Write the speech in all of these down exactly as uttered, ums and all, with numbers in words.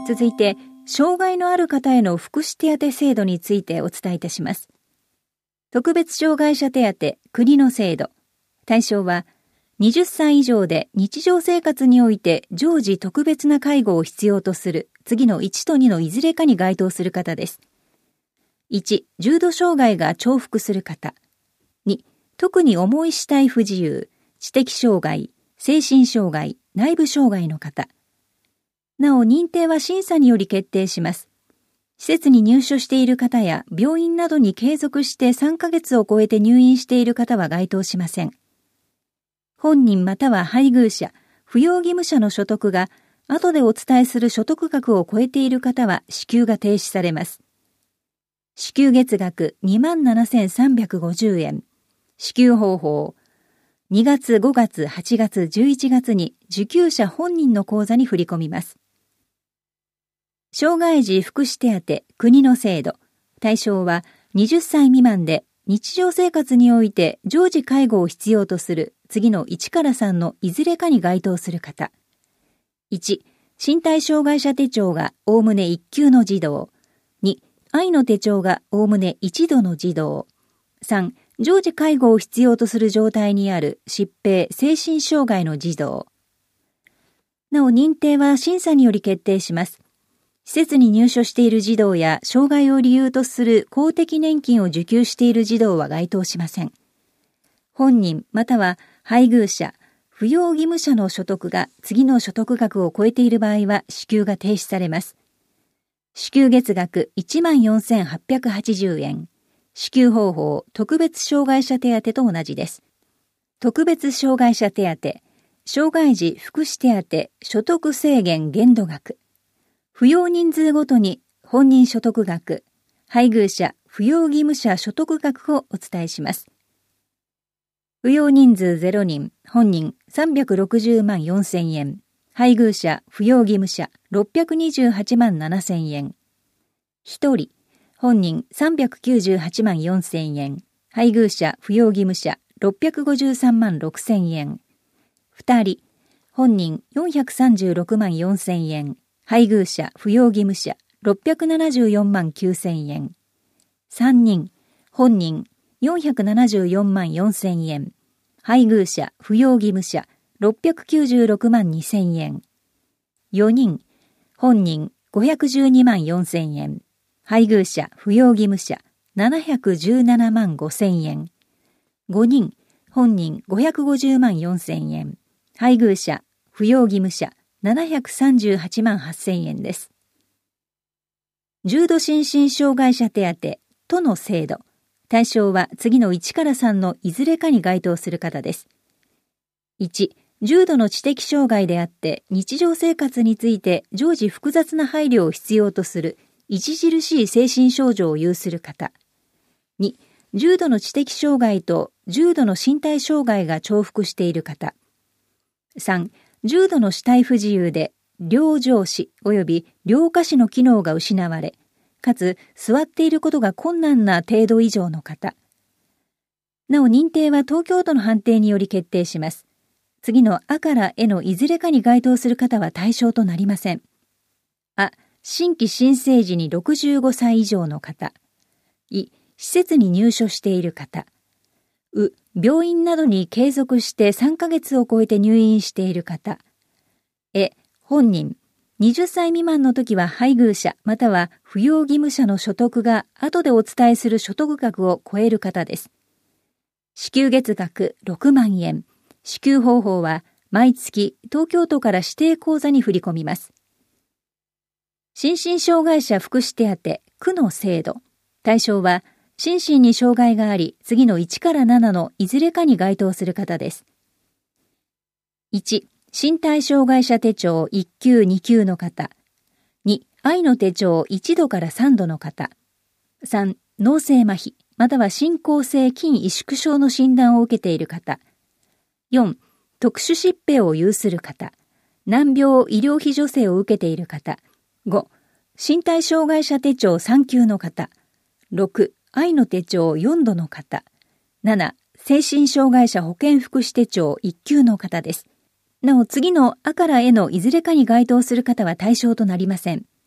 続いて、障害のある方への福祉手当制度についてお伝えいたします。特別障害者手当国の制度。対象は、はたち以上で日常生活において常時特別な介護を必要とする次のいちとにのいずれかに該当する方です。いち、重度障害が重複する方。に、特に重い肢体不自由、知的障害、精神障害、内部障害の方。なお、認定は審査により決定します。施設に入所している方や病院などに継続してさんかげつを超えて入院している方は該当しません。本人または配偶者、扶養義務者の所得が後でお伝えする所得額を超えている方は支給が停止されます。支給月額 にまんななせんさんびゃくごじゅうえん。支給方法。にがつ、ごがつ、はちがつ、じゅういちがつに受給者本人の口座に振り込みます。障害児福祉手当国の制度。対象ははたち未満で日常生活において常時介護を必要とする次のいちからさんのいずれかに該当する方。いち、身体障害者手帳がおおむねいっきゅうの児童。に、愛の手帳がおおむねいちどの児童。さん、常時介護を必要とする状態にある疾病・精神障害の児童。なお、認定は審査により決定します。施設に入所している児童や障害を理由とする公的年金を受給している児童は該当しません。本人または配偶者、扶養義務者の所得が次の所得額を超えている場合は支給が停止されます。支給月額 いちまんよんせんはっぴゃくはちじゅうえん。支給方法、特別障害者手当と同じです。特別障害者手当、障害児福祉手当、所得制限限度額。扶養人数ごとに本人所得額、配偶者、扶養義務者所得額をお伝えします。扶養人数ゼロにん、本人さんびゃくろくじゅうまんよんせんえん、配偶者、扶養義務者ろっぴゃくにじゅうはちまんななせんえん。ひとり、本人さんびゃくきゅうじゅうはちまんよんせんえん、配偶者、扶養義務者ろっぴゃくごじゅうさんまんろくせんえん。ふたり、本人よんひゃくさんじゅうろくまんよんせんえん、配偶者、扶養義務者ろっぴゃくななじゅうよんまんきゅうせんえん。さんにん、本人よんひゃくななじゅうよんまんよんせんえん、配偶者、扶養義務者ろっぴゃくきゅうじゅうろくまんにせんえん。よにん、本人ごひゃくじゅうにまんよんせんえん、配偶者、扶養義務者ななひゃくじゅうななまんごせんえん。ごにん、本人ごひゃくごじゅうまんよんせんえん、配偶者、扶養義務者ななひゃくさんじゅうはちまんはっせんえんです。重度心身障害者手当都の制度。対象は次のいちからさんのいずれかに該当する方です。いち、重度の知的障害であって日常生活について常時複雑な配慮を必要とする著しい精神症状を有する方。に、重度の知的障害と重度の身体障害が重複している方。さん、重度の肢体不自由で両上肢及び両下肢の機能が失われ、かつ座っていることが困難な程度以上の方。なお、認定は東京都の判定により決定します。次のあからえのいずれかに該当する方は対象となりません。あ、新規新生児にろくじゅうごさい以上の方。い、施設に入所している方。う、病院などに継続してさんかげつを超えて入院している方。え、本人、はたち未満の時は配偶者または扶養義務者の所得が後でお伝えする所得額を超える方です。支給月額ろくまんえん。支給方法は毎月東京都から指定口座に振り込みます。心身障害者福祉手当区の制度。対象は心身に障害があり次のいちからななのいずれかに該当する方です。いち、身体障害者手帳いっきゅうにきゅうの方。に、愛の手帳いちどからさんどの方。さん、脳性麻痺または進行性筋萎縮症の診断を受けている方。よん、特殊疾病を有する方。難病医療費助成を受けている方。ご、身体障害者手帳さん級の方。ろく、愛の手帳よんどの方。なな、精神障害者保健福祉手帳いっ級の方です。なお、次のあからえのいずれかに該当する方は対象となりません。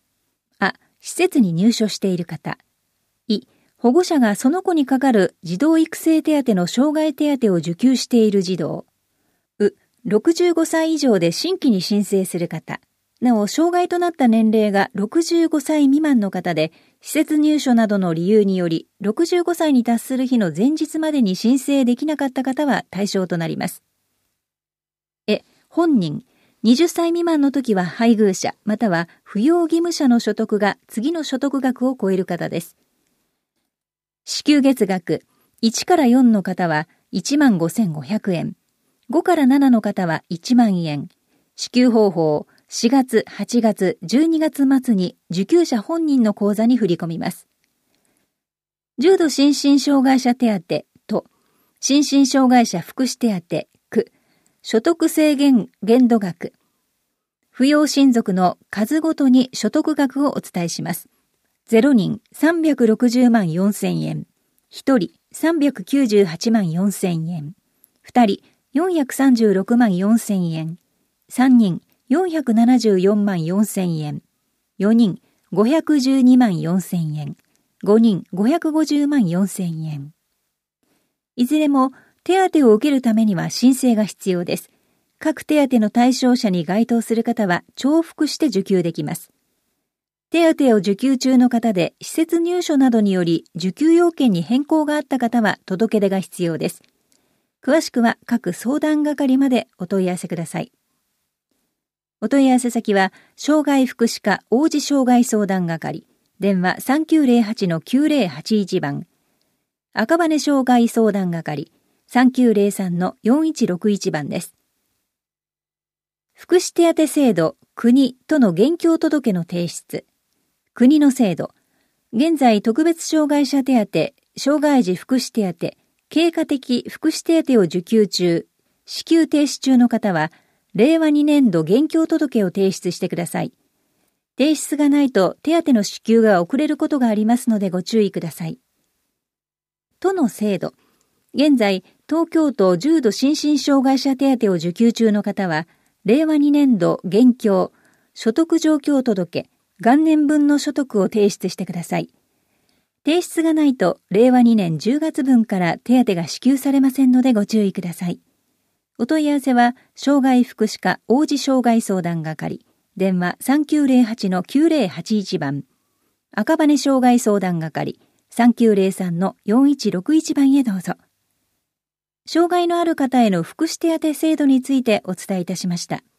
あ、施設に入所している方。い、保護者がその子にかかる児童育成手当の障害手当を受給している児童。う、ろくじゅうごさい以上で新規に申請する方。なお、障害となった年齢がろくじゅうごさい未満の方で、施設入所などの理由により、ろくじゅうごさいに達する日の前日までに申請できなかった方は対象となります。え、本人、はたち未満の時は配偶者、または扶養義務者の所得が次の所得額を超える方です。支給月額、いちからよんの方はいちまんごせんごひゃくえん、ごからななの方はいちまんえん、支給方法、しがつ、はちがつ、じゅうにがつ末に受給者本人の口座に振り込みます。重度心身障害者手当と、心身障害者福祉手当、区、所得制限限度額、扶養親族の数ごとに所得額をお伝えします。ゼロにんさんびゃくろくじゅうまんよんせんえん、ひとりさんびゃくきゅうじゅうはちまんよんせんえん、ふたりよんひゃくさんじゅうろくまんよんせんえん、さんにんよんひゃくななじゅうよんまんよんせんえん、よにんごひゃくじゅうにまんよんせんえん、ごにんごひゃくごじゅうまんよんせんえん。いずれも手当を受けるためには申請が必要です。各手当の対象者に該当する方は重複して受給できます。手当を受給中の方で施設入所などにより受給要件に変更があった方は届け出が必要です。詳しくは各相談係までお問い合わせください。お問い合わせ先は障害福祉課王子障害相談係、電話 さんきゅうゼロはちのきゅうゼロはちいち 番、赤羽障害相談係 さんきゅうゼロさんのよんいちろくいち 番です。福祉手当制度国との現況届の提出。国の制度。現在特別障害者手当、障害児福祉手当、経過的福祉手当を受給中、支給停止中の方は、れいわにねんど現況届を提出してください。提出がないと手当の支給が遅れることがありますのでご注意ください。都の制度。現在、東京都重度心身障害者手当を受給中の方は、れいわにねんど現況、所得状況届、元年分の所得を提出してください。提出がないと、れいわにねんじゅうがつぶんから手当が支給されませんのでご注意ください。お問い合わせは、障害福祉課王子障害相談係、電話 さんきゅうゼロはちのきゅうゼロはちいち 番、赤羽障害相談係、さんきゅうゼロさんのよんいちろくいち 番へどうぞ。障害のある方への福祉手当制度についてお伝えいたしました。